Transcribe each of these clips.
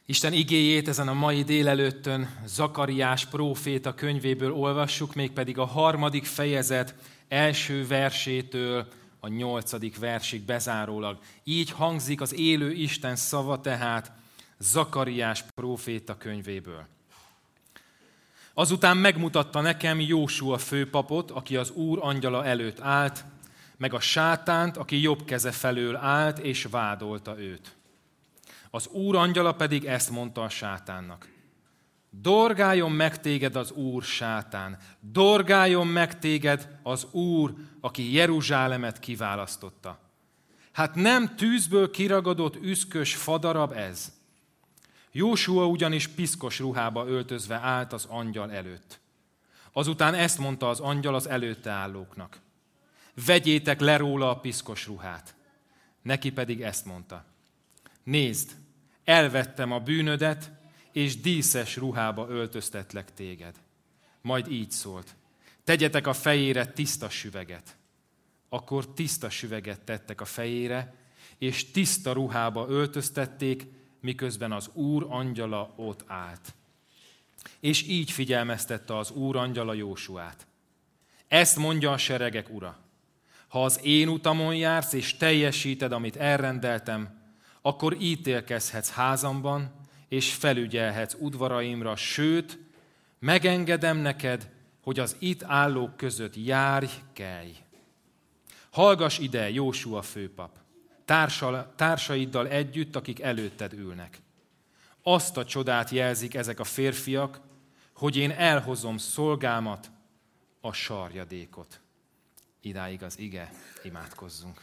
Isten igéjét ezen a mai délelőttön Zakariás próféta könyvéből olvassuk, mégpedig a 3. fejezet első versétől a 8. versig bezárólag. Így hangzik az élő Isten szava tehát Zakariás próféta könyvéből. Azután megmutatta nekem Jósua főpapot, aki az Úr angyala előtt állt, meg a sátánt, aki jobb keze felől állt, és vádolta őt. Az Úr angyala pedig ezt mondta a sátánnak: dorgáljon meg téged az Úr, sátán, dorgáljon meg téged az Úr, aki Jeruzsálemet kiválasztotta. Hát nem tűzből kiragadott üszkös fadarab ez? Jósua ugyanis piszkos ruhába öltözve állt az angyal előtt. Azután ezt mondta az angyal az előtte állóknak: vegyétek le róla a piszkos ruhát. Neki pedig ezt mondta: nézd, elvettem a bűnödet, és díszes ruhába öltöztetlek téged. Majd így szólt: tegyetek a fejére tiszta süveget. Akkor tiszta süveget tettek a fejére, és tiszta ruhába öltöztették, miközben az Úr angyala ott állt. És így figyelmeztette az Úr angyala Jósuát: ezt mondja a seregek ura: ha az én utamon jársz, és teljesíted, amit elrendeltem, akkor ítélkezhetsz házamban, és felügyelhetsz udvaraimra, sőt, megengedem neked, hogy az itt állók között járj, kelj. Hallgass ide, Jósua főpap, társaiddal együtt, akik előtted ülnek. Azt a csodát jelzik ezek a férfiak, hogy én elhozom szolgámat, a sarjadékot. Idáig az ige, imádkozzunk.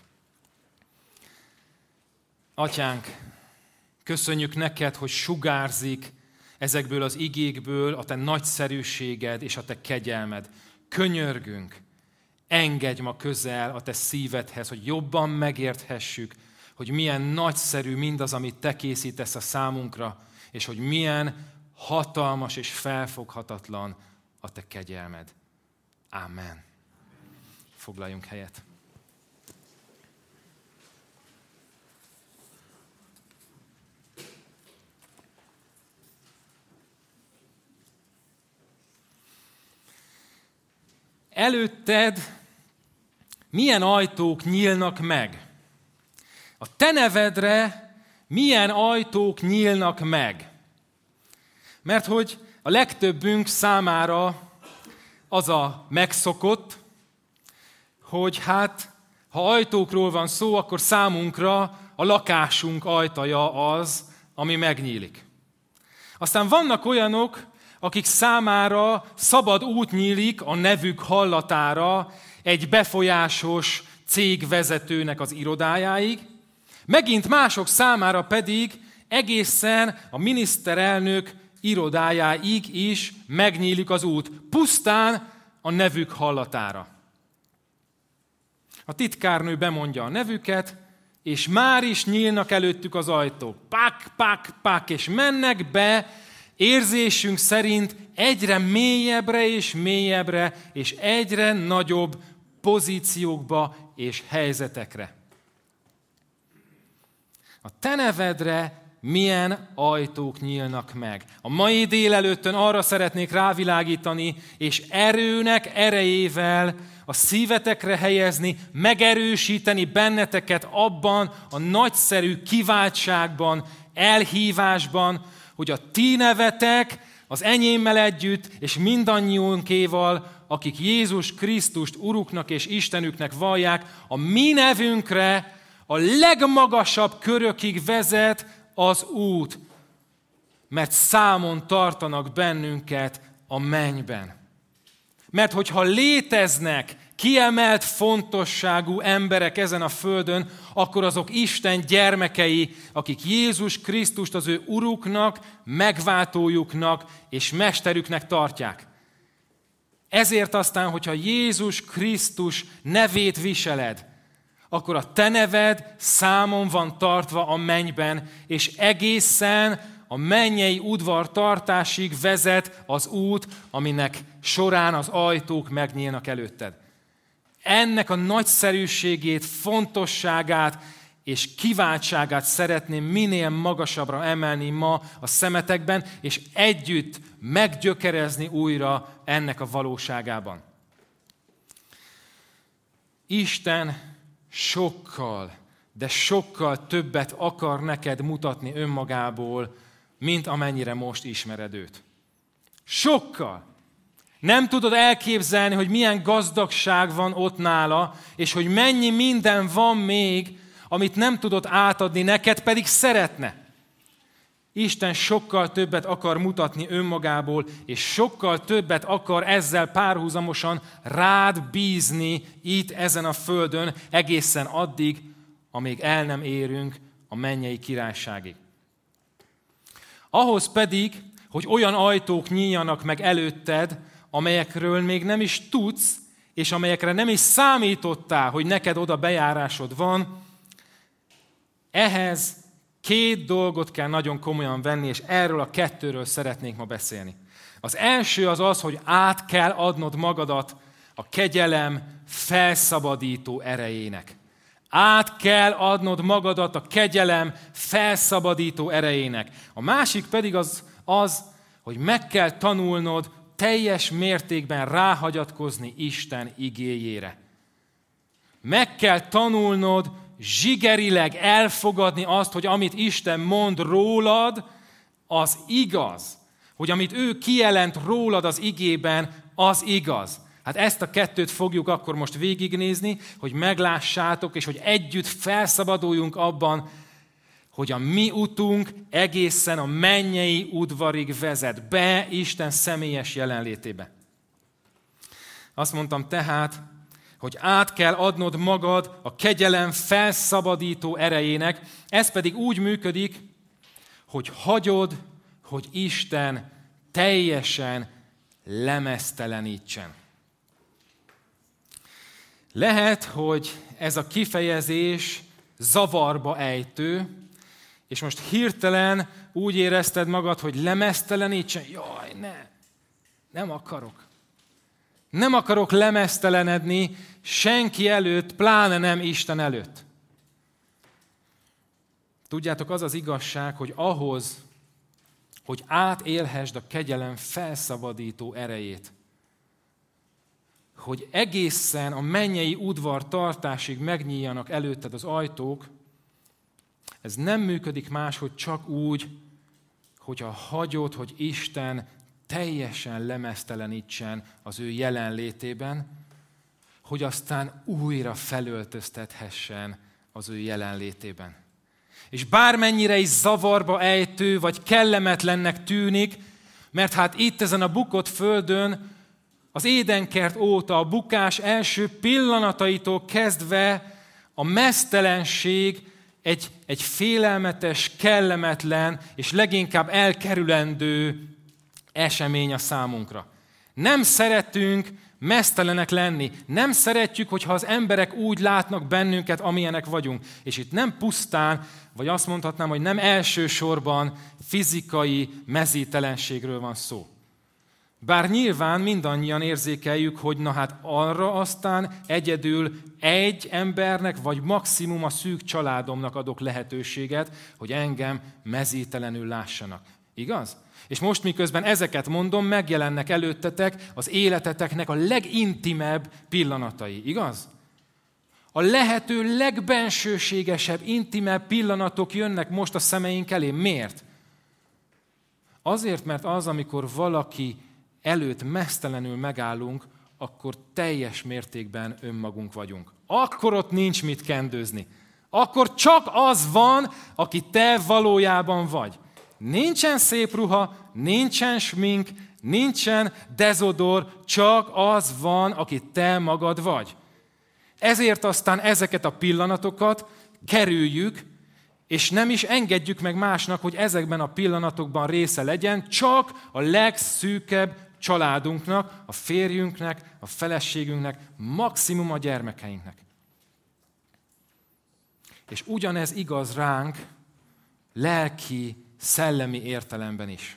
Atyánk, köszönjük neked, hogy sugárzik ezekből az igékből a te nagyszerűséged és a te kegyelmed. Könyörgünk, engedj ma közel a te szívedhez, hogy jobban megérthessük, hogy milyen nagyszerű mindaz, amit te készítesz a számunkra, és hogy milyen hatalmas és felfoghatatlan a te kegyelmed. Ámen. Foglaljunk helyet. Előtted milyen ajtók nyílnak meg? A te nevedre milyen ajtók nyílnak meg? Mert hogy a legtöbbünk számára az a megszokott, hogy hát, ha ajtókról van szó, akkor számunkra a lakásunk ajtaja az, ami megnyílik. Aztán vannak olyanok, akik számára szabad út nyílik a nevük hallatára egy befolyásos cégvezetőnek az irodájáig, megint mások számára pedig egészen a miniszterelnök irodájáig is megnyílik az út, pusztán a nevük hallatára. A titkárnő bemondja a nevüket, és már is nyílnak előttük az ajtók. Pak, pak, pak, és mennek be érzésünk szerint egyre mélyebbre, és egyre nagyobb pozíciókba és helyzetekre. A te nevedre milyen ajtók nyílnak meg? A mai délelőttön arra szeretnék rávilágítani, és erőnek erejével a szívetekre helyezni, megerősíteni benneteket abban a nagyszerű kiváltságban, elhívásban, hogy a ti nevetek az enyémmel együtt, és mindannyiunkéval, akik Jézus Krisztust Uruknak és Istenüknek vallják, a mi nevünkre a legmagasabb körökig vezet az út, mert számon tartanak bennünket a mennyben. Mert hogyha léteznek kiemelt fontosságú emberek ezen a földön, akkor azok Isten gyermekei, akik Jézus Krisztust az ő Uruknak, megváltójuknak és mesterüknek tartják. Ezért aztán, hogyha Jézus Krisztus nevét viseled, akkor a te neved számon van tartva a mennyben, és egészen a mennyei udvartartásig vezet az út, aminek során az ajtók megnyílnak előtted. Ennek a nagyszerűségét, fontosságát és kiváltságát szeretném minél magasabbra emelni ma a szemetekben, és együtt meggyökerezni újra ennek a valóságában. Isten sokkal, de sokkal többet akar neked mutatni önmagából, mint amennyire most ismered őt. Sokkal. Nem tudod elképzelni, hogy milyen gazdagság van ott nála, és hogy mennyi minden van még, amit nem tudod átadni, neked pedig szeretne. Isten sokkal többet akar mutatni önmagából, és sokkal többet akar ezzel párhuzamosan rád bízni itt ezen a földön egészen addig, amíg el nem érünk a mennyei királyságig. Ahhoz pedig, hogy olyan ajtók nyíljanak meg előtted, amelyekről még nem is tudsz, és amelyekre nem is számítottál, hogy neked oda bejárásod van, ehhez 2 dolgot kell nagyon komolyan venni, és erről a 2-ről szeretnék ma beszélni. Az első az az, hogy át kell adnod magadat a kegyelem felszabadító erejének. Át kell adnod magadat a kegyelem felszabadító erejének. A másik pedig az, hogy meg kell tanulnod teljes mértékben ráhagyatkozni Isten igéjére. Meg kell tanulnod zsigerileg elfogadni azt, hogy amit Isten mond rólad, az igaz. Hogy amit ő kijelent rólad az igében, az igaz. Hát ezt a 2 fogjuk akkor most végignézni, hogy meglássátok, és hogy együtt felszabaduljunk abban, hogy a mi utunk egészen a mennyei udvarig vezet be Isten személyes jelenlétébe. Azt mondtam tehát, hogy át kell adnod magad a kegyelem felszabadító erejének, ez pedig úgy működik, hogy hagyod, hogy Isten teljesen lemeztelenítsen. Lehet, hogy ez a kifejezés zavarba ejtő, és most hirtelen úgy érezted magad, hogy lemeztelenítsen. Jaj, nem akarok. Nem akarok lemeztelenedni senki előtt, pláne nem Isten előtt. Tudjátok, az az igazság, hogy ahhoz, hogy átélhessd a kegyelem felszabadító erejét, hogy egészen a mennyei udvar tartásig megnyíljanak előtted az ajtók, ez nem működik máshogy csak úgy, hogyha hagyod, hogy Isten teljesen lemeztelenítsen az ő jelenlétében, hogy aztán újra felöltöztethessen az ő jelenlétében. És bármennyire is zavarba ejtő, vagy kellemetlennek tűnik, mert hát itt ezen a bukott földön, az Édenkert óta, a bukás első pillanataitól kezdve a meztelenség egy félelmetes, kellemetlen és leginkább elkerülendő esemény a számunkra. Nem szeretünk meztelenek lenni. Nem szeretjük, hogyha az emberek úgy látnak bennünket, amilyenek vagyunk. És itt nem pusztán, vagy azt mondhatnám, hogy nem elsősorban fizikai mezítelenségről van szó. Bár nyilván mindannyian érzékeljük, hogy na hát arra aztán egyedül egy embernek, vagy maximum a szűk családomnak adok lehetőséget, hogy engem mezítelenül lássanak. Igaz? És most miközben ezeket mondom, megjelennek előttetek az életeteknek a legintimebb pillanatai. Igaz? A lehető legbensőségesebb, intimebb pillanatok jönnek most a szemeink elé. Miért? Azért, mert az, amikor valaki előtt meztelenül megállunk, akkor teljes mértékben önmagunk vagyunk. Akkor ott nincs mit kendőzni. Akkor csak az van, aki te valójában vagy. Nincsen szép ruha, nincsen smink, nincsen dezodor, csak az van, aki te magad vagy. Ezért aztán ezeket a pillanatokat kerüljük, és nem is engedjük meg másnak, hogy ezekben a pillanatokban része legyen, csak a legszűkebb családunknak, a férjünknek, a feleségünknek, maximum a gyermekeinknek. És ugyanez igaz ránk lelki, szellemi értelemben is.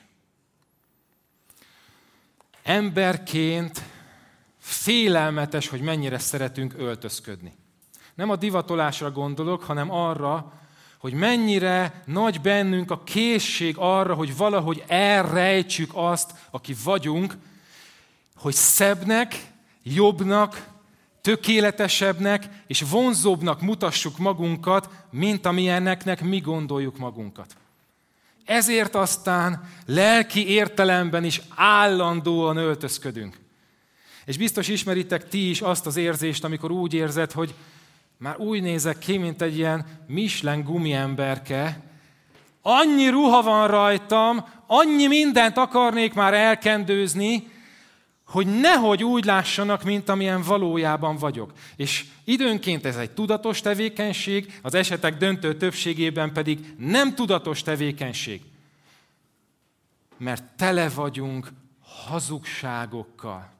Emberként félelmetes, hogy mennyire szeretünk öltözködni. Nem a divatolásra gondolok, hanem arra, hogy mennyire nagy bennünk a készség arra, hogy valahogy elrejtsük azt, aki vagyunk, hogy szebbnek, jobbnak, tökéletesebbnek és vonzóbbnak mutassuk magunkat, mint amilyenneknek mi gondoljuk magunkat. Ezért aztán lelki értelemben is állandóan öltözködünk. És biztos ismeritek ti is azt az érzést, amikor úgy érzed, hogy már úgy nézek ki, mint egy ilyen Michelin gumiemberke. Annyi ruha van rajtam, annyi mindent akarnék már elkendőzni, hogy nehogy úgy lássanak, mint amilyen valójában vagyok. És időnként ez egy tudatos tevékenység, az esetek döntő többségében pedig nem tudatos tevékenység. Mert tele vagyunk hazugságokkal.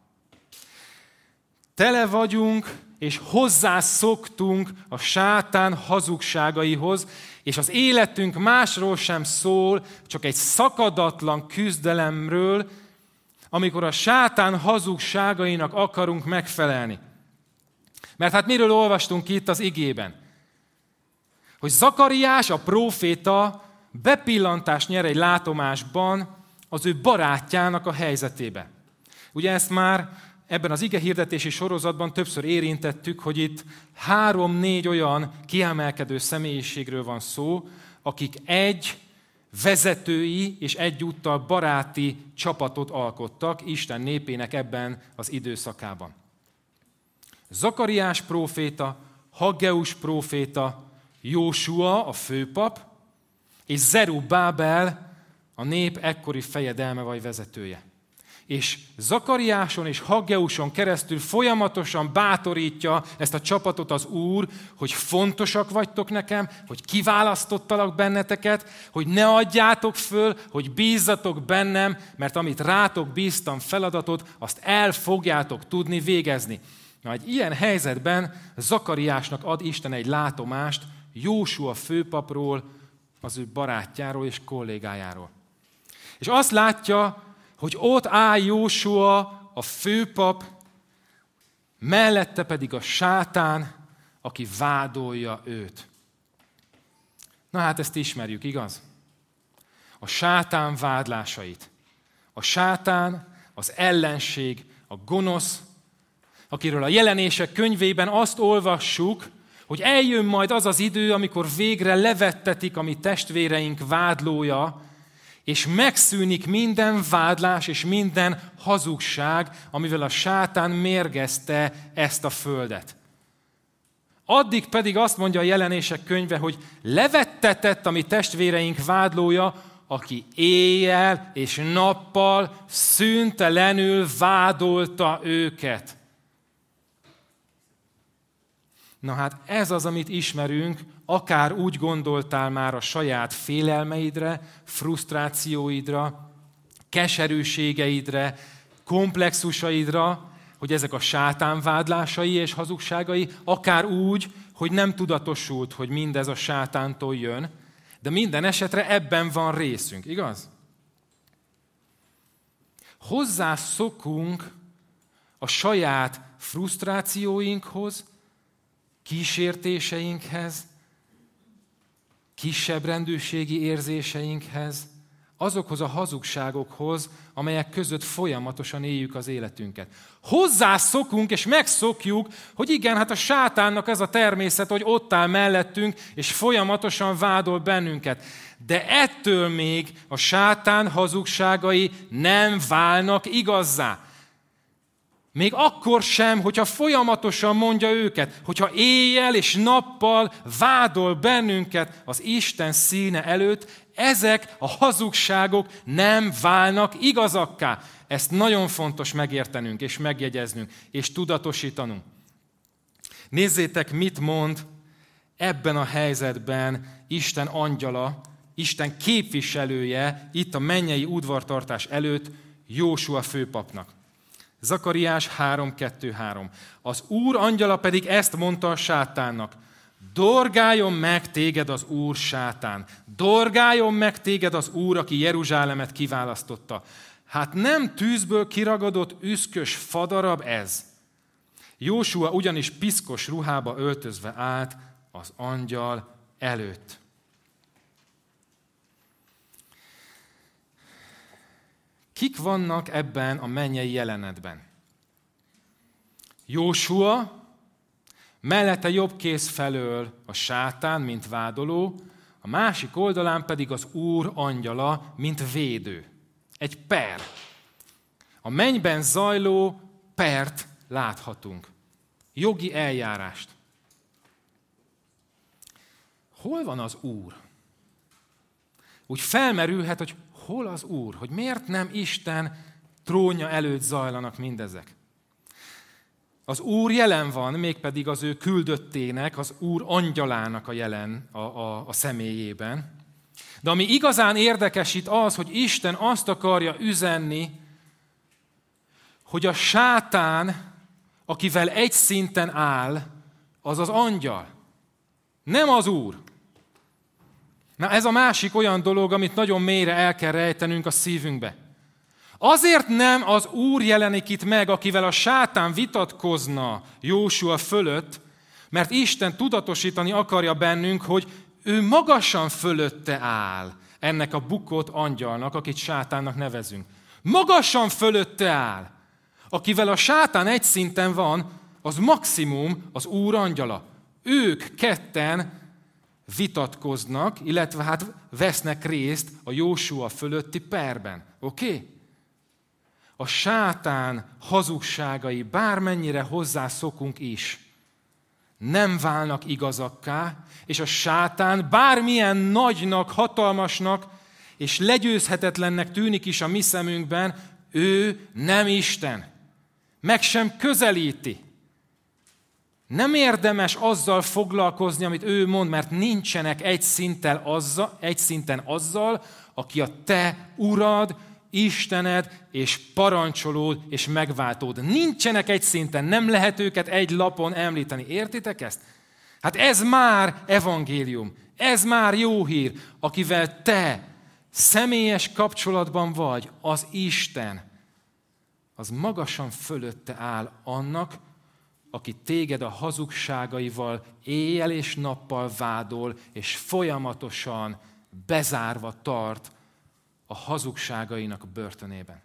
Tele vagyunk, és hozzászoktunk a sátán hazugságaihoz, és az életünk másról sem szól, csak egy szakadatlan küzdelemről, amikor a sátán hazugságainak akarunk megfelelni. Mert hát miről olvastunk itt az igében? Hogy Zakariás, a próféta bepillantást nyer egy látomásban az ő barátjának a helyzetébe. Ugye ezt már ebben az igehirdetési sorozatban többször érintettük, hogy itt 3-4 olyan kiemelkedő személyiségről van szó, akik egy vezetői és egyúttal baráti csapatot alkottak Isten népének ebben az időszakában. Zakariás próféta, Haggeus próféta, Jósua, a főpap, és Zerubábel, a nép ekkori fejedelme vagy vezetője. És Zakariáson és Haggeuson keresztül folyamatosan bátorítja ezt a csapatot az Úr, hogy fontosak vagytok nekem, hogy kiválasztottalak benneteket, hogy ne adjátok föl, hogy bízzatok bennem, mert amit rátok bíztam feladatot, azt el fogjátok tudni végezni. Na, egy ilyen helyzetben Zakariásnak ad Isten egy látomást Jósua főpapról, az ő barátjáról és kollégájáról. És azt látja, hogy ott áll Jósua, a főpap, mellette pedig a sátán, aki vádolja őt. Na hát ezt ismerjük, igaz? A sátán vádlásait. A sátán, az ellenség, a gonosz, akiről a Jelenések könyvében azt olvassuk, hogy eljön majd az az idő, amikor végre levettetik a mi testvéreink vádlója, és megszűnik minden vádlás és minden hazugság, amivel a sátán mérgezte ezt a földet. Addig pedig azt mondja a Jelenések könyve, hogy levettetett a mi testvéreink vádlója, aki éjjel és nappal szüntelenül vádolta őket. Na hát ez az, amit ismerünk, akár úgy gondoltál már a saját félelmeidre, frusztrációidra, keserűségeidre, komplexusaidra, hogy ezek a sátán vádlásai és hazugságai, akár úgy, hogy nem tudatosult, hogy mindez a sátántól jön, de minden esetre ebben van részünk, igaz? Hozzászokunk a saját frusztrációinkhoz, kísértéseinkhez, kisebb rendűségi érzéseinkhez, azokhoz a hazugságokhoz, amelyek között folyamatosan éljük az életünket. Hozzászokunk és megszokjuk, hogy igen, hát a sátánnak ez a természet, hogy ott áll mellettünk, és folyamatosan vádol bennünket. De ettől még a sátán hazugságai nem válnak igazzá. Még akkor sem, hogyha folyamatosan mondja őket, hogyha éjjel és nappal vádol bennünket az Isten színe előtt, ezek a hazugságok nem válnak igazakká. Ezt nagyon fontos megértenünk és megjegyeznünk és tudatosítanunk. Nézzétek, mit mond ebben a helyzetben Isten angyala, Isten képviselője itt a mennyei udvartartás előtt Jósua főpapnak. Zakariás 3:2-3. Az Úr angyala pedig ezt mondta a sátánnak: dorgáljon meg téged az Úr, sátán! Dorgáljon meg téged az Úr, aki Jeruzsálemet kiválasztotta. Hát nem tűzből kiragadott üszkös fadarab ez? Jósua ugyanis piszkos ruhába öltözve állt az angyal előtt. Kik vannak ebben a mennyei jelenetben? Jósua, mellette jobb kéz felől a sátán, mint vádoló, a másik oldalán pedig az Úr angyala, mint védő. Egy per. A mennyben zajló pert láthatunk. Jogi eljárást. Hol van az Úr? Úgy felmerülhet, hogy hol az Úr? Hogy miért nem Isten trónja előtt zajlanak mindezek? Az Úr jelen van, mégpedig az ő küldöttének, az Úr angyalának a jelen a személyében. De ami igazán érdekesít az, hogy Isten azt akarja üzenni, hogy a sátán, akivel egy szinten áll, az az angyal. Nem az Úr. Na ez a másik olyan dolog, amit nagyon mélyre el kell rejtenünk a szívünkbe. Azért nem az Úr jelenik itt meg, akivel a sátán vitatkozna Jósua fölött, mert Isten tudatosítani akarja bennünk, hogy ő magasan fölötte áll ennek a bukott angyalnak, akit sátánnak nevezünk. Magasan fölötte áll. Akivel a sátán egy szinten van, az maximum az Úr angyala. Ők ketten vitatkoznak, illetve hát vesznek részt a Jósua fölötti perben. Oké? A sátán hazugságai, bármennyire hozzászokunk is, nem válnak igazakká, és a sátán bármilyen nagynak, hatalmasnak és legyőzhetetlennek tűnik is a mi szemünkben, ő nem Isten. Meg sem közelíti. Nem érdemes azzal foglalkozni, amit ő mond, mert nincsenek egy szinten azzal, aki a te urad, Istened és parancsolód és megváltód. Nincsenek egy szinten, nem lehet őket egy lapon említeni. Értitek ezt? Hát ez már evangélium, ez már jó hír, akivel te személyes kapcsolatban vagy, az Isten, az magasan fölötte áll annak, aki téged a hazugságaival éjjel és nappal vádol, és folyamatosan bezárva tart a hazugságainak a börtönében.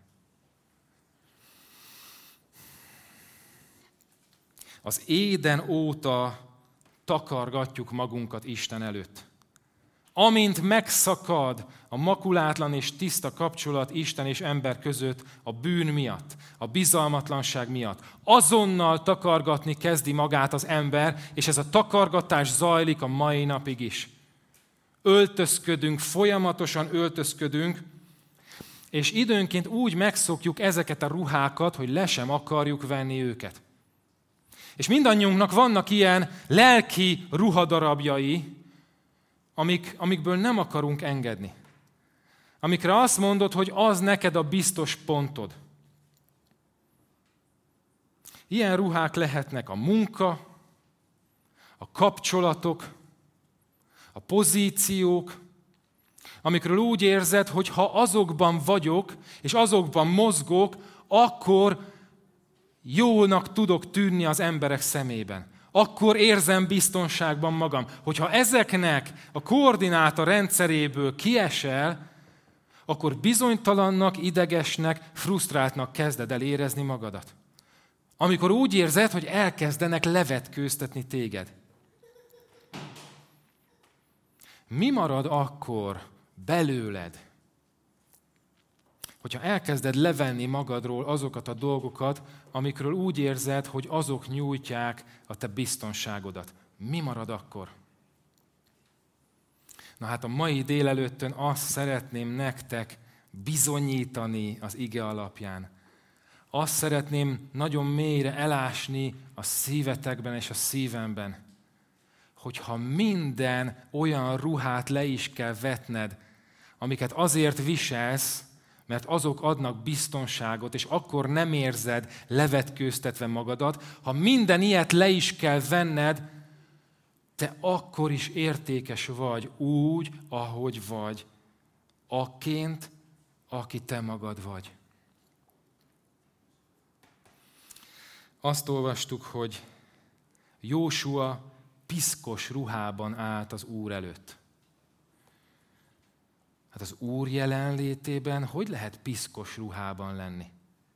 Az Éden óta takargatjuk magunkat Isten előtt. Amint megszakad a makulátlan és tiszta kapcsolat Isten és ember között a bűn miatt, a bizalmatlanság miatt, azonnal takargatni kezdi magát az ember, és ez a takargatás zajlik a mai napig is. Öltözködünk, folyamatosan öltözködünk, és időnként úgy megszokjuk ezeket a ruhákat, hogy le sem akarjuk venni őket. És mindannyiunknak vannak ilyen lelki ruhadarabjai, amikből nem akarunk engedni. Amikre azt mondod, hogy az neked a biztos pontod. Ilyen ruhák lehetnek a munka, a kapcsolatok, a pozíciók, amikről úgy érzed, hogy ha azokban vagyok, és azokban mozgok, akkor jónak tudok tűnni az emberek szemében. Akkor érzem biztonságban magam. Hogyha ezeknek a koordináta rendszeréből kiesel, akkor bizonytalannak, idegesnek, frusztráltnak kezded el érezni magadat. Amikor úgy érzed, hogy elkezdenek levetkőztetni téged. Mi marad akkor belőled, hogyha elkezded levenni magadról azokat a dolgokat, amikről úgy érzed, hogy azok nyújtják a te biztonságodat? Mi marad akkor? Na hát a mai délelőttön azt szeretném nektek bizonyítani az ige alapján. Azt szeretném nagyon mélyre elásni a szívetekben és a szívemben, hogyha minden olyan ruhát le is kell vetned, amiket azért viselsz, mert azok adnak biztonságot, és akkor nem érzed levetkőztetve magadat. Ha minden ilyet le is kell venned, te akkor is értékes vagy úgy, ahogy vagy, akként, aki te magad vagy. azt olvastuk, hogy Jósua piszkos ruhában állt az Úr előtt. Hát az Úr jelenlétében hogy lehet piszkos ruhában lenni?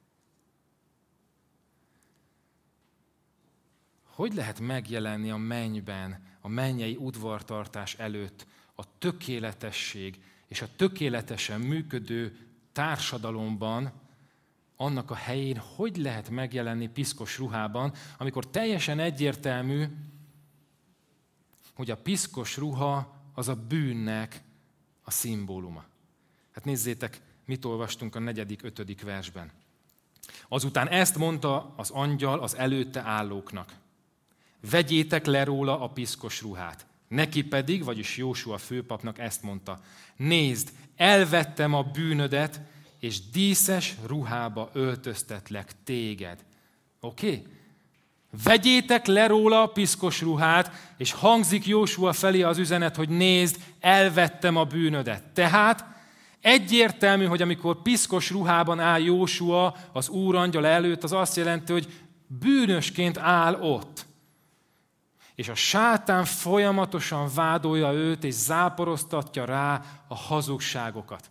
Hogy lehet megjelenni a mennyben, a mennyei udvartartás előtt a tökéletesség és a tökéletesen működő társadalomban, annak a helyén hogy lehet megjelenni piszkos ruhában, amikor teljesen egyértelmű, hogy a piszkos ruha az a bűnnek a szimbóluma. Hát nézzétek, mit olvastunk a 4.-5. versben. Azután ezt mondta az angyal az előtte állóknak. Vegyétek le róla a piszkos ruhát. Neki pedig, vagyis Jósua főpapnak ezt mondta. Nézd, elvettem a bűnödet, és díszes ruhába öltöztetlek téged. Oké? Vegyétek le róla a piszkos ruhát, és hangzik Jósua felé az üzenet, hogy nézd, elvettem a bűnödet. Tehát egyértelmű, hogy amikor piszkos ruhában áll Jósua az Úr angyala előtt, az azt jelenti, hogy bűnösként áll ott. És a sátán folyamatosan vádolja őt, és záporoztatja rá a hazugságokat.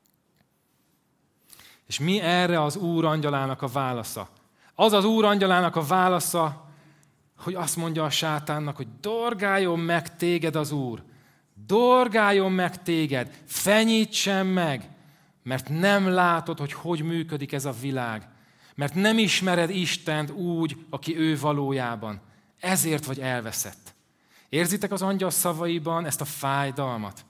És mi erre az Úr angyalának a válasza? Az az Úr angyalának a válasza, hogy azt mondja a sátánnak, hogy dorgáljon meg téged az Úr. Dorgáljon meg téged, fenyítsen meg, mert nem látod, hogy működik ez a világ. Mert nem ismered Istent úgy, aki ő valójában. Ezért vagy elveszett. Érzitek az angyal szavaiban ezt a fájdalmat?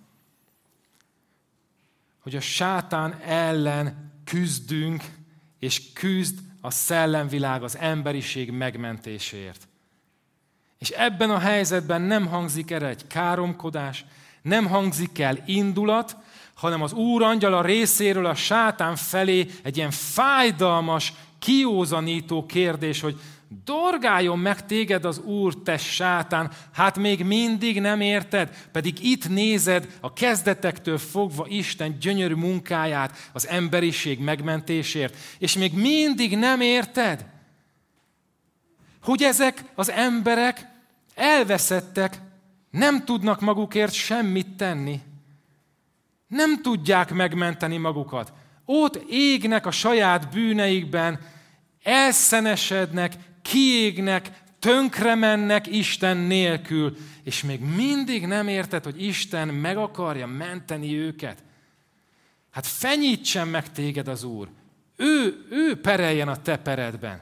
Hogy a sátán ellen küzdünk, és küzd a szellemvilág, az emberiség megmentéséért. És ebben a helyzetben nem hangzik el egy káromkodás, nem hangzik el indulat, hanem az Úr angyala részéről a sátán felé egy ilyen fájdalmas, kiózanító kérdés, hogy dorgáljon meg téged az Úr, te sátán, hát még mindig nem érted, pedig itt nézed a kezdetektől fogva Isten gyönyörű munkáját az emberiség megmentésért, és még mindig nem érted, hogy ezek az emberek elveszettek, nem tudnak magukért semmit tenni, nem tudják megmenteni magukat, ott égnek a saját bűneikben, elszenesednek, kiégnek, tönkre mennek Isten nélkül, és még mindig nem érted, hogy Isten meg akarja menteni őket. Hát fenyítsen meg téged az Úr. Ő pereljen a te peredben.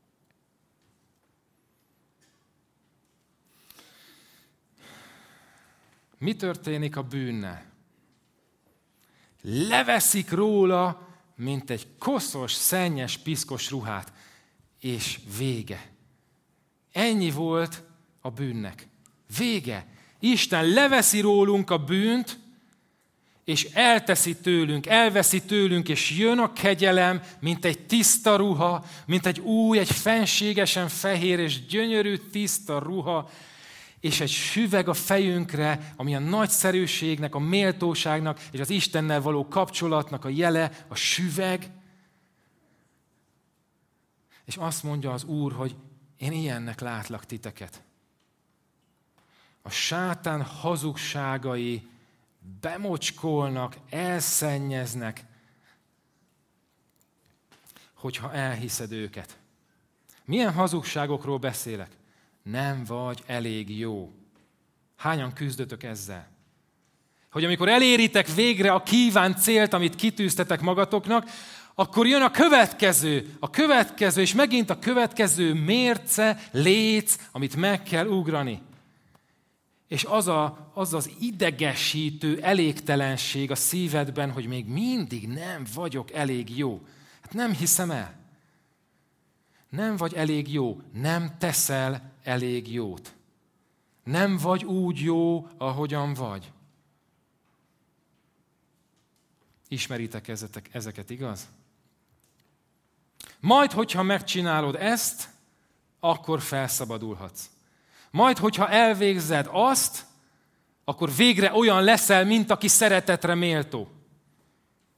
Mi történik a bűnnel? Leveszik róla, mint egy koszos, szennyes, piszkos ruhát, és vége. Ennyi volt a bűnnek. Vége. Isten leveszi rólunk a bűnt, és elveszi tőlünk, és jön a kegyelem, mint egy tiszta ruha, mint egy új, egy fenségesen fehér és gyönyörű tiszta ruha, és egy süveg a fejünkre, ami a nagyszerűségnek, a méltóságnak és az Istennel való kapcsolatnak a jele, a süveg. És azt mondja az Úr, hogy én ilyennek látlak titeket. A sátán hazugságai bemocskolnak, elszennyeznek, hogyha elhiszed őket. Milyen hazugságokról beszélek? Nem vagy elég jó. Hányan küzdötök ezzel? Hogy amikor eléritek végre a kívánt célt, amit kitűztetek magatoknak, akkor jön a következő, és megint a következő mérce, léc, amit meg kell ugrani. És az az idegesítő elégtelenség a szívedben, hogy még mindig nem vagyok elég jó. Hát nem hiszem el. Nem vagy elég jó, nem teszel elég jót. Nem vagy úgy jó, ahogyan vagy. Ismeritek ezeket, igaz? Majd, hogyha megcsinálod ezt, akkor felszabadulhatsz. Majd, hogyha elvégzed azt, akkor végre olyan leszel, mint aki szeretetre méltó.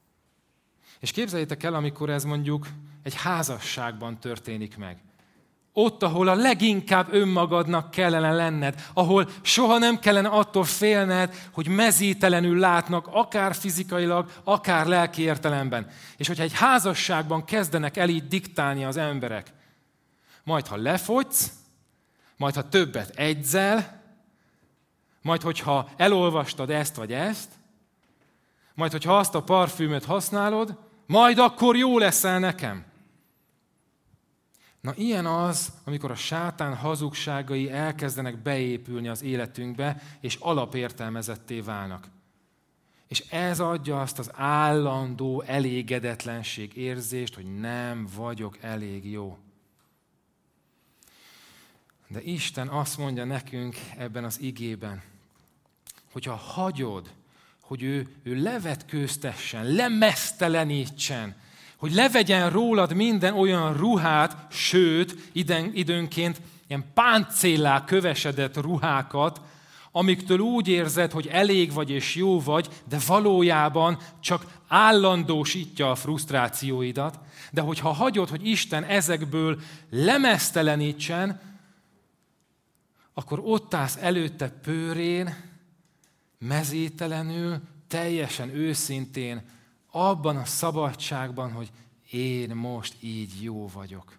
És képzeljétek el, amikor ez mondjuk egy házasságban történik meg. Ott, ahol a leginkább önmagadnak kellene lenned, ahol soha nem kellene attól félned, hogy mezítelenül látnak, akár fizikailag, akár lelki értelemben. És hogyha egy házasságban kezdenek el így diktálni az emberek, majd ha lefogysz, majd ha többet edzel, majd hogyha elolvastad ezt vagy ezt, majd hogyha azt a parfümöt használod, majd akkor jó leszel nekem. Na ilyen az, amikor a sátán hazugságai elkezdenek beépülni az életünkbe, és alapértelmezetté válnak. És ez adja azt az állandó elégedetlenség érzést, hogy nem vagyok elég jó. De Isten azt mondja nekünk ebben az igében, hogyha hagyod, hogy ő levetkőztessen, lemeztelenítsen, hogy levegyen rólad minden olyan ruhát, sőt, időnként ilyen páncéllá kövesedett ruhákat, amiktől úgy érzed, hogy elég vagy és jó vagy, de valójában csak állandósítja a frusztrációidat. De hogyha hagyod, hogy Isten ezekből lemeztelenítsen, akkor ott állsz előtte pőrén, mezítelenül, teljesen őszintén, abban a szabadságban, hogy én most így jó vagyok.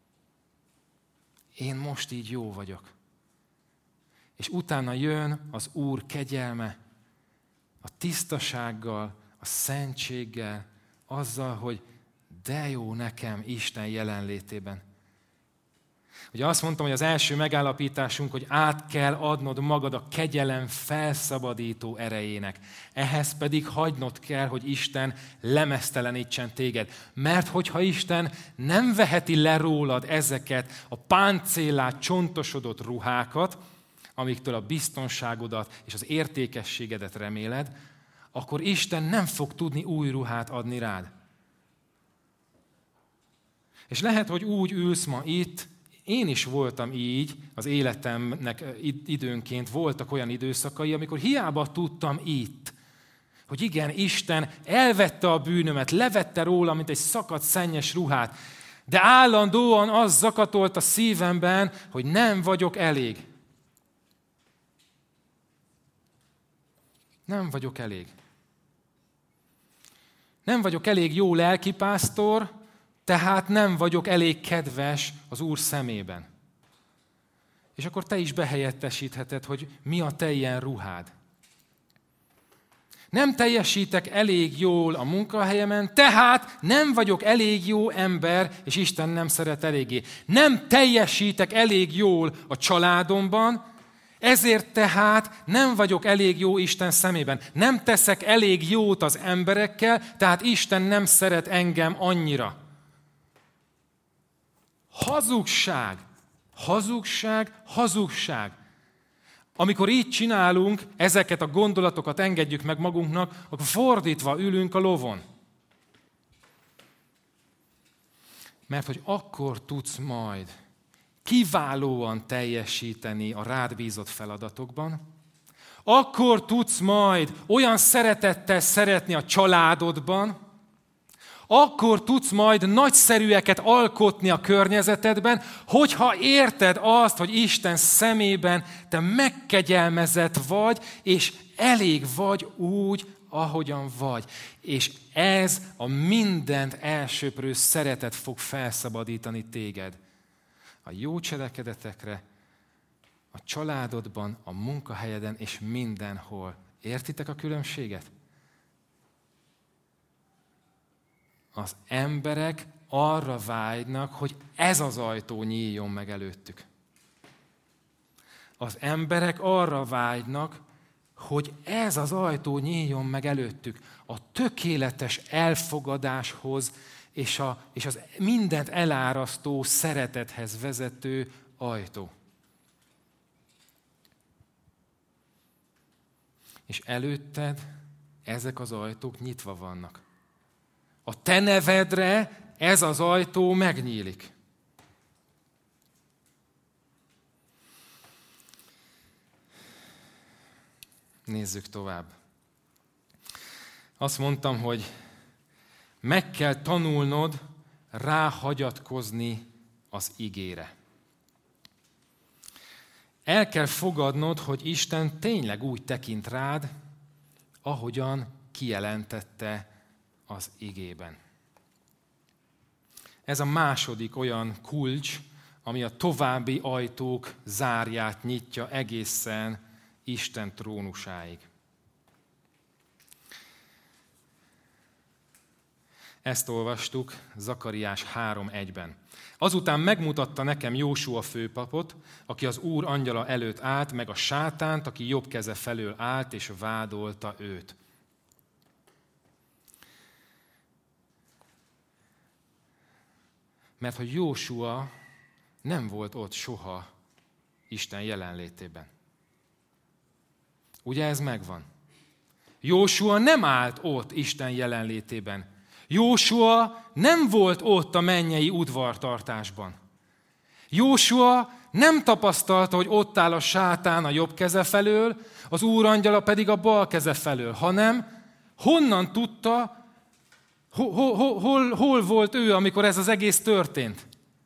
Én most így jó vagyok. És utána jön az Úr kegyelme, a tisztasággal, a szentséggel, azzal, hogy de jó nekem Isten jelenlétében. Ugye azt mondtam, hogy az első megállapításunk, hogy át kell adnod magad a kegyelem felszabadító erejének. Ehhez pedig hagynod kell, hogy Isten lemeztelenítsen téged. Mert hogyha Isten nem veheti le rólad ezeket a páncéllá csontosodott ruhákat, amiktől a biztonságodat és az értékességedet reméled, akkor Isten nem fog tudni új ruhát adni rád. És lehet, hogy úgy ülsz ma itt, én is voltam így, az életemnek időnként voltak olyan időszakai, amikor hiába tudtam itt, hogy igen, Isten elvette a bűnömet, levette róla, mint egy szakadt szennyes ruhát, de állandóan az zakatolt a szívemben, hogy nem vagyok elég. Nem vagyok elég. Nem vagyok elég jó lelkipásztor, tehát nem vagyok elég kedves az Úr szemében. És akkor te is behelyettesítheted, hogy mi a te ilyen ruhád. Nem teljesítek elég jól a munkahelyemen, tehát nem vagyok elég jó ember, és Isten nem szeret eléggé. Nem teljesítek elég jól a családomban, ezért tehát nem vagyok elég jó Isten szemében. Nem teszek elég jót az emberekkel, tehát Isten nem szeret engem annyira. Hazugság, hazugság, hazugság. Amikor így csinálunk, ezeket a gondolatokat engedjük meg magunknak, akkor fordítva ülünk a lovon. Mert hogy akkor tudsz majd kiválóan teljesíteni a rád bízott feladatokban, akkor tudsz majd olyan szeretettel szeretni a családodban, akkor tudsz majd nagyszerűeket alkotni a környezetedben, hogyha érted azt, hogy Isten szemében te megkegyelmezett vagy, és elég vagy úgy, ahogyan vagy. És ez a mindent elsöprő szeretet fog felszabadítani téged. A jó cselekedetekre, a családodban, a munkahelyeden és mindenhol. Értitek a különbséget? Az emberek arra vágynak, hogy ez az ajtó nyíljon meg előttük. Az emberek arra vágynak, hogy ez az ajtó nyíljon meg előttük. A tökéletes elfogadáshoz és az mindent elárasztó szeretethez vezető ajtó. És előtted ezek az ajtók nyitva vannak. A te nevedre ez az ajtó megnyílik. Nézzük tovább. Azt mondtam, hogy meg kell tanulnod ráhagyatkozni az igére. El kell fogadnod, hogy Isten tényleg úgy tekint rád, ahogyan kijelentette az igében. Ez a második olyan kulcs, ami a további ajtók zárját nyitja egészen Isten trónusáig. Ezt olvastuk Zakariás 3:1-ben. Azután megmutatta nekem Jósua főpapot, aki az Úr angyala előtt állt, meg a sátánt, aki jobb keze felől állt, és vádolta őt. Mert hogy Jósua nem volt ott soha Isten jelenlétében. Ugye ez megvan? Jósua nem állt ott Isten jelenlétében. Jósua nem volt ott a mennyei udvartartásban. Jósua nem tapasztalta, hogy ott áll a sátán a jobb keze felől, az Úr angyala pedig a bal keze felől, hanem honnan tudta, hol volt ő, amikor ez az egész történt?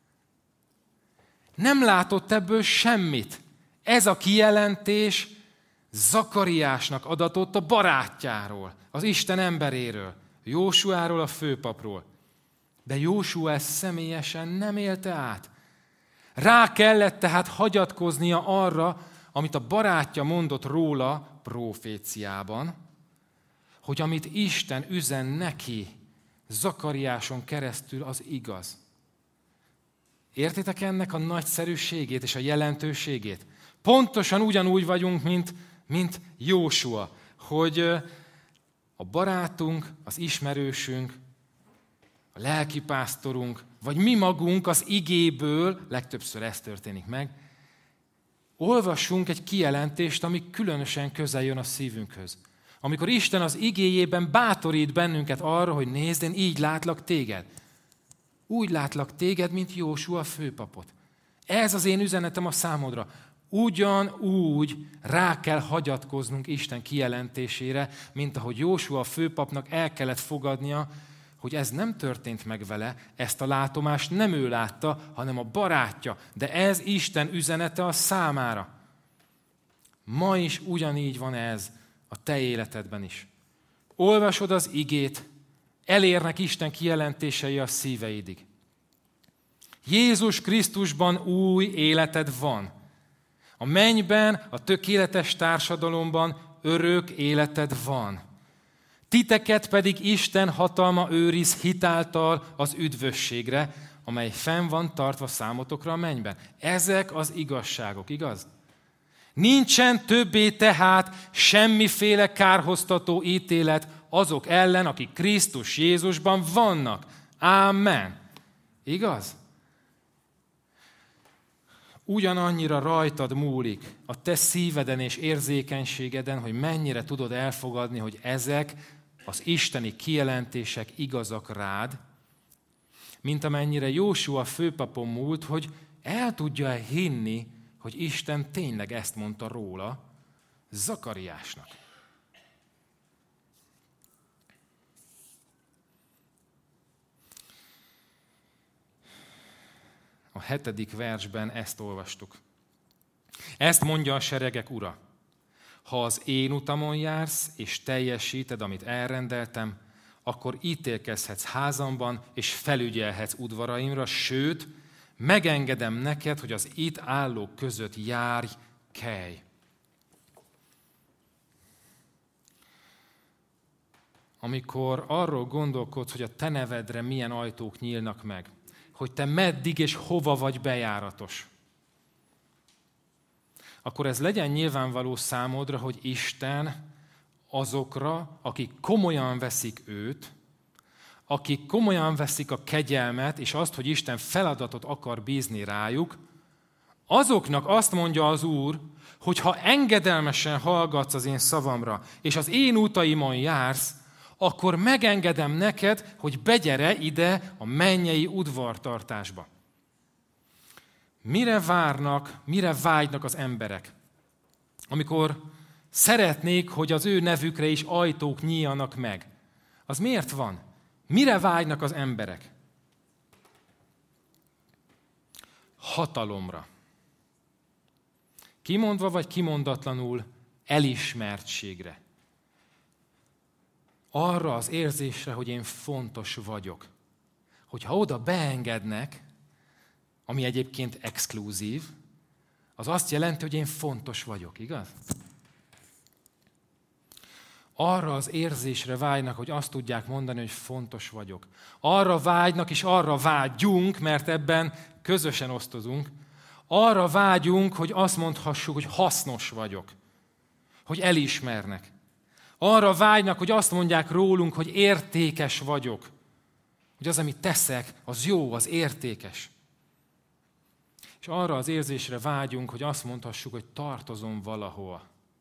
Nem látott ebből semmit. Ez a kijelentés Zakariásnak adatott a barátjáról, az Isten emberéről, Jósuáról, a főpapról. De Jósua ezt személyesen nem élte át. Rá kellett tehát hagyatkoznia arra, amit a barátja mondott róla proféciában, hogy amit Isten üzen neki Zakariáson keresztül, az igaz. Értitek ennek a nagyszerűségét és a jelentőségét? Pontosan ugyanúgy vagyunk, mint Jósua, hogy a barátunk, az ismerősünk, a lelkipásztorunk, vagy mi magunk az igéből, legtöbbször ez történik meg, olvassunk egy kijelentést, ami különösen közel jön a szívünkhöz. Amikor Isten az igéjében bátorít bennünket arra, hogy nézd, én így látlak téged. Úgy látlak téged, mint Jósua főpapot. Ez az én üzenetem a számodra. Ugyanúgy rá kell hagyatkoznunk Isten kijelentésére, mint ahogy Jósua főpapnak el kellett fogadnia, hogy ez nem történt meg vele, ezt a látomást nem ő látta, hanem a barátja. De ez Isten üzenete a számára. Ma is ugyanígy van ez a te életedben is. Olvasod az igét, elérnek Isten kijelentései a szíveidig. Jézus Krisztusban új életed van. A mennyben, a tökéletes társadalomban örök életed van. Titeket pedig Isten hatalma őriz hitáltal az üdvösségre, amely fenn van tartva számotokra a mennyben. Ezek az igazságok, igaz? Nincsen többé tehát semmiféle kárhoztató ítélet azok ellen, akik Krisztus Jézusban vannak. Ámen. Igaz? Ugyanannyira rajtad múlik, a te szíveden és érzékenységeden, hogy mennyire tudod elfogadni, hogy ezek az isteni kijelentések igazak rád, mint amennyire Jósua főpapon múlt, hogy el tudja-e hinni, hogy Isten tényleg ezt mondta róla Zakariásnak. A 7. versben ezt olvastuk. Ezt mondja a seregek ura. Ha az én utamon jársz, és teljesíted, amit elrendeltem, akkor ítélkezhetsz házamban, és felügyelhetsz udvaraimra, sőt, megengedem neked, hogy az itt állók között járj, kelj. Amikor arról gondolkodsz, hogy a te nevedre milyen ajtók nyílnak meg, hogy te meddig és hova vagy bejáratos, akkor ez legyen nyilvánvaló számodra, hogy Isten azokra, akik komolyan veszik őt, akik komolyan veszik a kegyelmet, és azt, hogy Isten feladatot akar bízni rájuk, azoknak azt mondja az Úr, hogy ha engedelmesen hallgatsz az én szavamra, és az én utaimon jársz, akkor megengedem neked, hogy begyere ide a mennyei udvartartásba. Mire várnak, mire vágynak az emberek? Amikor szeretnék, hogy az ő nevükre is ajtók nyíljanak meg. Az miért van? Mire vágynak az emberek? Hatalomra. Kimondva vagy kimondatlanul elismertségre. Arra az érzésre, hogy én fontos vagyok. Hogyha oda beengednek, ami egyébként exkluzív, az azt jelenti, hogy én fontos vagyok, igaz? Arra az érzésre vágynak, hogy azt tudják mondani, hogy fontos vagyok. Arra vágynak és arra vágyunk, mert ebben közösen osztozunk, arra vágyunk, hogy azt mondhassuk, hogy hasznos vagyok, hogy elismernek. Arra vágynak, hogy azt mondják rólunk, hogy értékes vagyok, hogy az, amit teszek, az jó, az értékes. És arra az érzésre vágyunk, hogy azt mondhassuk, hogy tartozom valahova.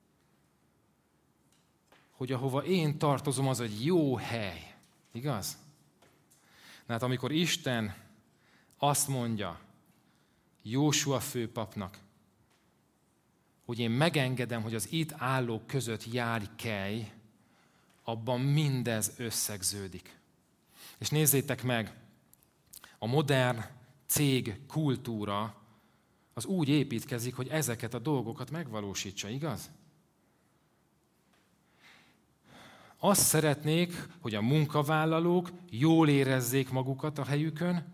Hogy ahova én tartozom, az egy jó hely. Igaz? Na hát amikor Isten azt mondja Jósua főpapnak, hogy én megengedem, hogy az itt állók között járj kelj, abban mindez összegződik. És nézzétek meg, a modern cég kultúra az úgy építkezik, hogy ezeket a dolgokat megvalósítsa, igaz? Azt szeretnék, hogy a munkavállalók jól érezzék magukat a helyükön,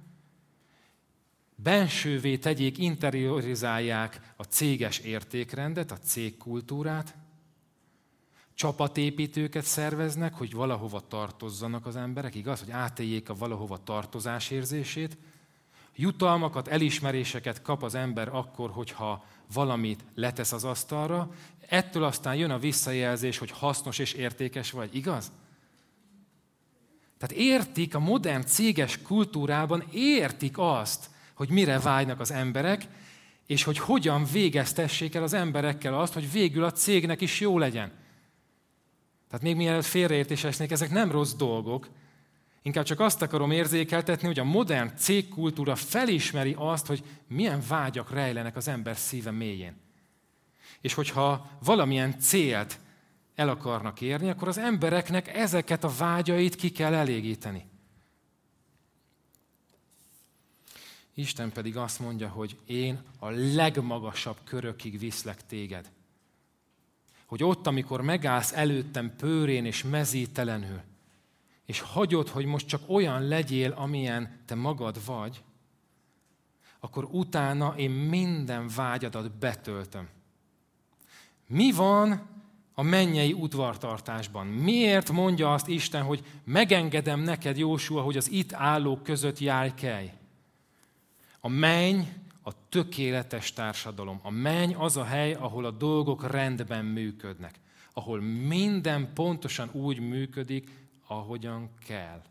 bensővé tegyék, interiorizálják a céges értékrendet, a cégkultúrát, csapatépítőket szerveznek, hogy valahova tartozzanak az emberek, igaz? Hogy átéljék a valahova tartozás érzését. Jutalmakat, elismeréseket kap az ember akkor, hogyha valamit letesz az asztalra. Ettől aztán jön a visszajelzés, hogy hasznos és értékes vagy, igaz? Tehát értik a modern céges kultúrában, értik azt, hogy mire vágynak az emberek, és hogy hogyan végeztessék el az emberekkel azt, hogy végül a cégnek is jó legyen. Tehát még mielőtt félreértés esnék, ezek nem rossz dolgok. Inkább csak azt akarom érzékeltetni, hogy a modern cégkultúra felismeri azt, hogy milyen vágyak rejlenek az ember szíve mélyén. És hogyha valamilyen célt el akarnak érni, akkor az embereknek ezeket a vágyait ki kell elégíteni. Isten pedig azt mondja, hogy én a legmagasabb körökig viszlek téged. Hogy ott, amikor megállsz előttem pőrén és mezítelenül, és hagyod, hogy most csak olyan legyél, amilyen te magad vagy, akkor utána én minden vágyadat betöltöm. Mi van a mennyei udvartartásban? Miért mondja azt Isten, hogy megengedem neked, Jósua, hogy az itt állók között járj kelj? A menny a tökéletes társadalom. A menny az a hely, ahol a dolgok rendben működnek. Ahol minden pontosan úgy működik, ahogyan kell.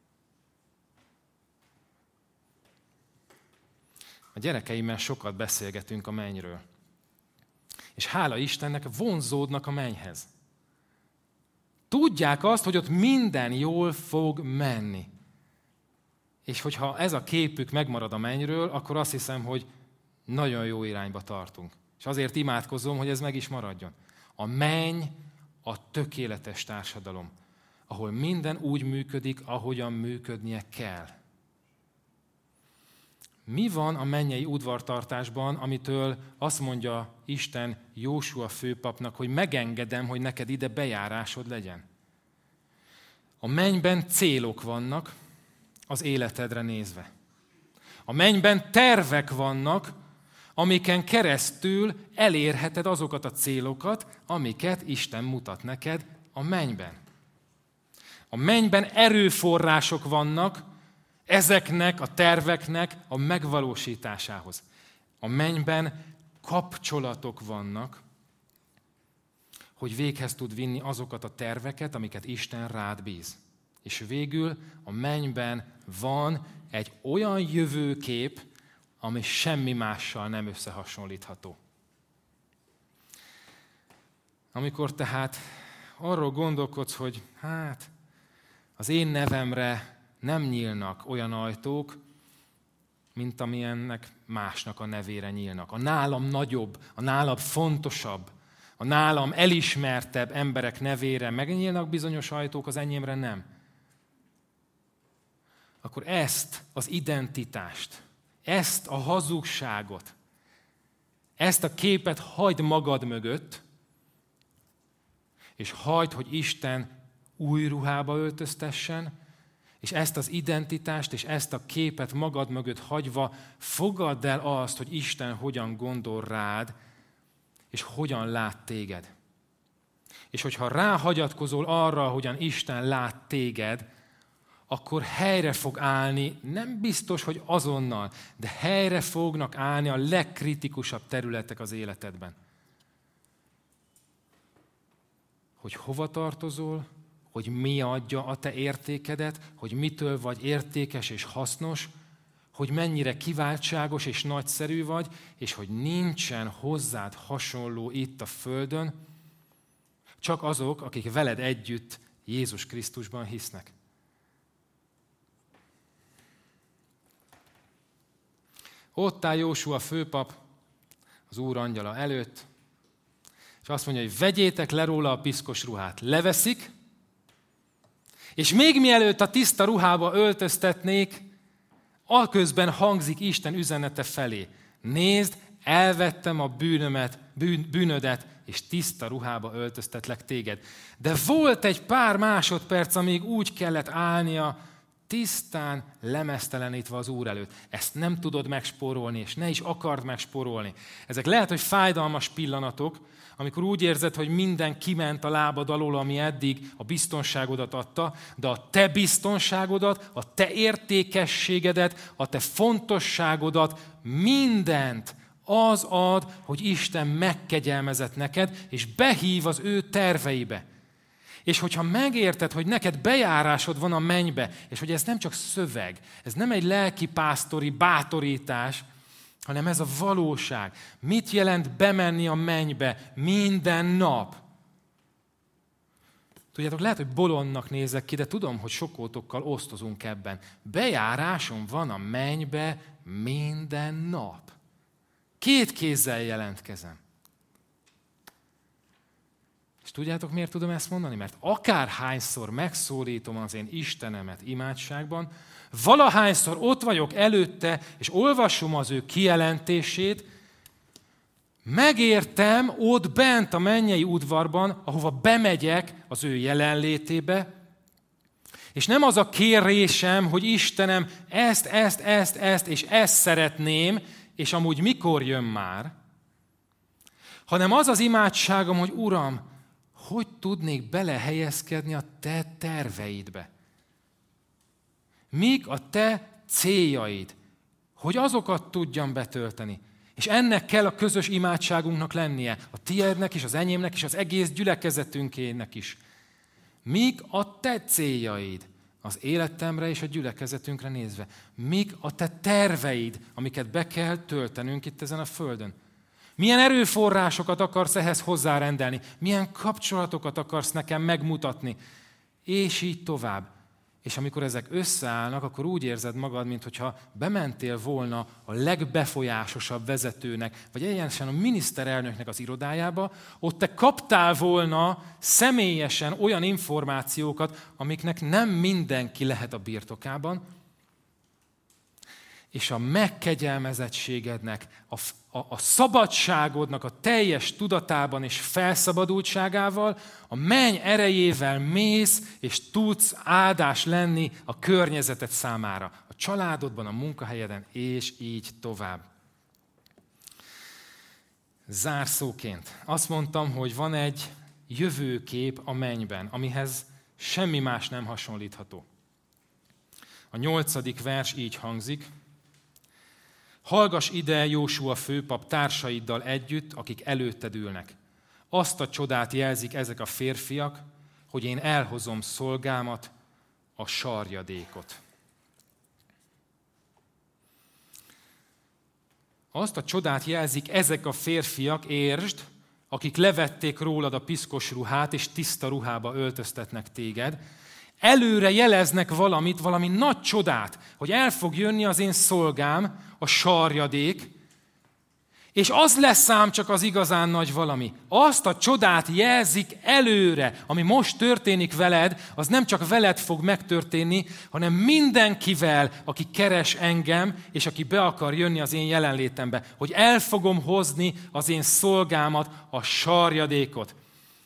A gyerekeimmel sokat beszélgetünk a mennyről. És hála Istennek vonzódnak a mennyhez. Tudják azt, hogy ott minden jól fog menni. És hogyha ez a képük megmarad a mennyről, akkor azt hiszem, hogy nagyon jó irányba tartunk. És azért imádkozom, hogy ez meg is maradjon. A menny a tökéletes társadalom, ahol minden úgy működik, ahogyan működnie kell. Mi van a mennyei udvartartásban, amitől azt mondja Isten Jósua főpapnak, hogy megengedem, hogy neked ide bejárásod legyen? A mennyben célok vannak az életedre nézve. A mennyben tervek vannak, amiken keresztül elérheted azokat a célokat, amiket Isten mutat neked a mennyben. A mennyben erőforrások vannak ezeknek a terveknek a megvalósításához. A mennyben kapcsolatok vannak, hogy véghez tud vinni azokat a terveket, amiket Isten rád bíz. És végül a mennyben van egy olyan jövőkép, ami semmi mással nem összehasonlítható. Amikor tehát arról gondolkodsz, hogy az én nevemre nem nyílnak olyan ajtók, mint amilyennek másnak a nevére nyílnak. A nálam nagyobb, a nálam fontosabb, a nálam elismertebb emberek nevére megnyílnak bizonyos ajtók, az enyémre nem. Akkor ezt az identitást, ezt a hazugságot, Ezt a képet hagyd magad mögött, és hagyd, hogy Isten új ruhába öltöztessen, és ezt az identitást és ezt a képet magad mögött hagyva fogadd el azt, hogy Isten hogyan gondol rád, és hogyan lát téged. És hogyha ráhagyatkozol arra, hogyan Isten lát téged, akkor helyre fog állni, nem biztos, hogy azonnal, de helyre fognak állni a legkritikusabb területek az életedben. Hogy hova tartozol, hogy mi adja a te értékedet, hogy mitől vagy értékes és hasznos, hogy mennyire kiváltságos és nagyszerű vagy, és hogy nincsen hozzád hasonló itt a földön, csak azok, akik veled együtt Jézus Krisztusban hisznek. Ott áll Jósua főpap az Úr angyala előtt, és azt mondja, hogy vegyétek le róla a piszkos ruhát. Leveszik, és még mielőtt a tiszta ruhába öltöztetnék, alközben hangzik Isten üzenete felé. Nézd, elvettem a bűnödet, és tiszta ruhába öltöztetlek téged. De volt egy pár másodperc, amíg úgy kellett állnia, tisztán lemeztelenítve az Úr előtt. Ezt nem tudod megspórolni, és ne is akard megspórolni. Ezek lehet, hogy fájdalmas pillanatok, amikor úgy érzed, hogy minden kiment a lábad alól, ami eddig a biztonságodat adta, de a te biztonságodat, a te értékességedet, a te fontosságodat, mindent az ad, hogy Isten megkegyelmezett neked, és behív az ő terveibe. És hogyha megérted, hogy neked bejárásod van a mennybe, és hogy ez nem csak szöveg, ez nem egy lelkipásztori bátorítás, hanem ez a valóság. Mit jelent bemenni a mennybe minden nap? Tudjátok, lehet, hogy bolondnak nézek ki, de tudom, hogy sokótokkal osztozunk ebben. Bejárásom van a mennybe minden nap. 2 kézzel jelentkezem. És tudjátok, miért tudom ezt mondani? Mert akárhányszor megszólítom az én Istenemet imádságban, valahányszor ott vagyok előtte, és olvasom az ő kijelentését, megértem ott bent a mennyei udvarban, ahova bemegyek az ő jelenlétébe, és nem az a kérésem, hogy Istenem, ezt, és ezt szeretném, és amúgy mikor jön már, hanem az az imádságom, hogy Uram, hogy tudnék belehelyezkedni a te terveidbe? Mik a te céljaid? Hogy azokat tudjam betölteni. És ennek kell a közös imádságunknak lennie. A tiédnek is, az enyémnek is, az egész gyülekezetünkének is. Mik a te céljaid? Az életemre és a gyülekezetünkre nézve. Mik a te terveid, amiket be kell töltenünk itt ezen a földön? Milyen erőforrásokat akarsz ehhez hozzárendelni? Milyen kapcsolatokat akarsz nekem megmutatni? És így tovább. És amikor ezek összeállnak, akkor úgy érzed magad, mintha bementél volna a legbefolyásosabb vezetőnek, vagy egyenesen a miniszterelnöknek az irodájába, ott te kaptál volna személyesen olyan információkat, amiknek nem mindenki lehet a birtokában, és a megkegyelmezettségednek, a szabadságodnak a teljes tudatában és felszabadultságával, a menny erejével mész, és tudsz áldás lenni a környezeted számára, a családodban, a munkahelyeden, és így tovább. Zárszóként azt mondtam, hogy van egy jövőkép a mennyben, amihez semmi más nem hasonlítható. A 8. vers így hangzik: Hallgass ide, Jósua főpap, társaiddal együtt, akik előtted ülnek. Azt a csodát jelzik ezek a férfiak, hogy én elhozom szolgámat, a sarjadékot. Azt a csodát jelzik ezek a férfiak, értsd, akik levették rólad a piszkos ruhát, és tiszta ruhába öltöztetnek téged, előre jeleznek valamit, valami nagy csodát, hogy el fog jönni az én szolgám, a sarjadék, És az lesz ám csak az igazán nagy valami. Azt a csodát jelzik előre, ami most történik veled, az nem csak veled fog megtörténni, hanem mindenkivel, aki keres engem, és aki be akar jönni az én jelenlétembe, hogy el fogom hozni az én szolgámat, a sarjadékot.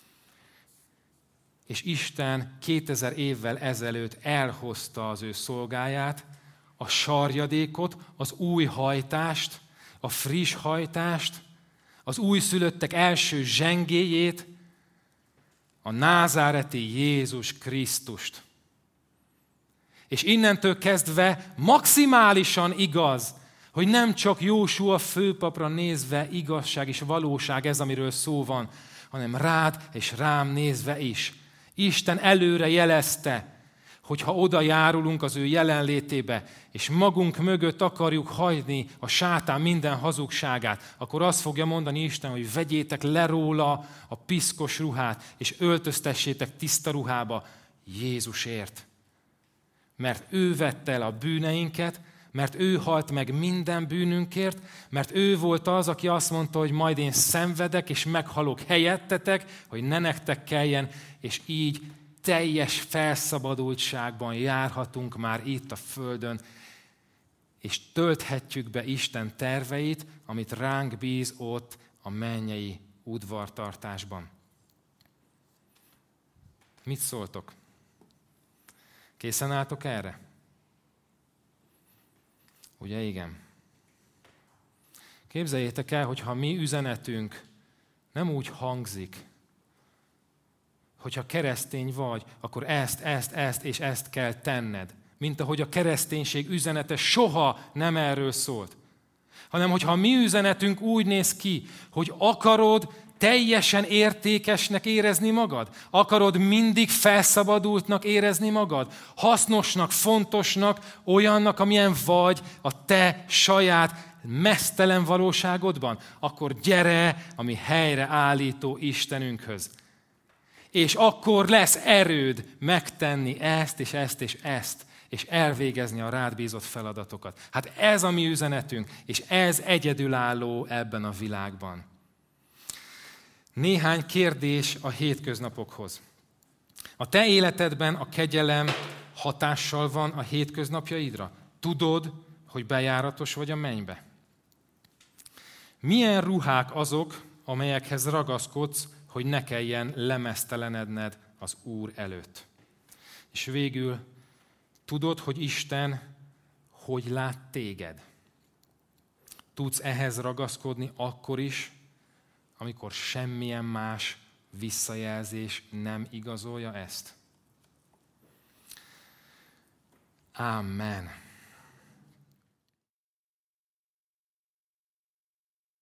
És Isten 2000 évvel ezelőtt elhozta az ő szolgáját, a sarjadékot, az új hajtást, a friss hajtást, az újszülöttek első zsengéjét, a názáreti Jézus Krisztust. És innentől kezdve maximálisan igaz, hogy nem csak Jósua főpapra nézve igazság és valóság ez, amiről szó van, hanem rád és rám nézve is. Isten előre jelezte, hogy ha oda járulunk az ő jelenlétébe, és magunk mögött akarjuk hagyni a sátán minden hazugságát, akkor azt fogja mondani Isten, hogy vegyétek le róla a piszkos ruhát, és öltöztessétek tiszta ruhába Jézusért. Mert ő vette el a bűneinket, mert ő halt meg minden bűnünkért, mert ő volt az, aki azt mondta, hogy majd én szenvedek, és meghalok helyettetek, hogy ne nektek kelljen, és így teljes felszabadultságban járhatunk már itt a földön, és tölthetjük be Isten terveit, amit ránk bíz ott a mennyei udvartartásban. Mit szóltok? Készen álltok erre? Ugye igen. Képzeljétek el, hogy ha mi üzenetünk nem úgy hangzik, hogyha keresztény vagy, akkor ezt és ezt kell tenned. Mint ahogy a kereszténység üzenete soha nem erről szólt. Hanem, hogyha a mi üzenetünk úgy néz ki, hogy akarod teljesen értékesnek érezni magad? Akarod mindig felszabadultnak érezni magad? Hasznosnak, fontosnak, olyannak, amilyen vagy a te saját meztelen valóságodban? Akkor gyere a mi helyreállító Istenünkhöz. És akkor lesz erőd megtenni ezt és ezt és ezt, és elvégezni a rád bízott feladatokat. Hát ez a mi üzenetünk, és ez egyedülálló ebben a világban. Néhány kérdés a hétköznapokhoz. A te életedben a kegyelem hatással van a hétköznapjaidra? Tudod, hogy bejáratos vagy a mennybe? Milyen ruhák azok, amelyekhez ragaszkodsz, hogy ne kelljen lemeztelenedned az Úr előtt? És végül, tudod, hogy Isten hogy lát téged? Tudsz ehhez ragaszkodni akkor is, amikor semmilyen más visszajelzés nem igazolja ezt? Amen.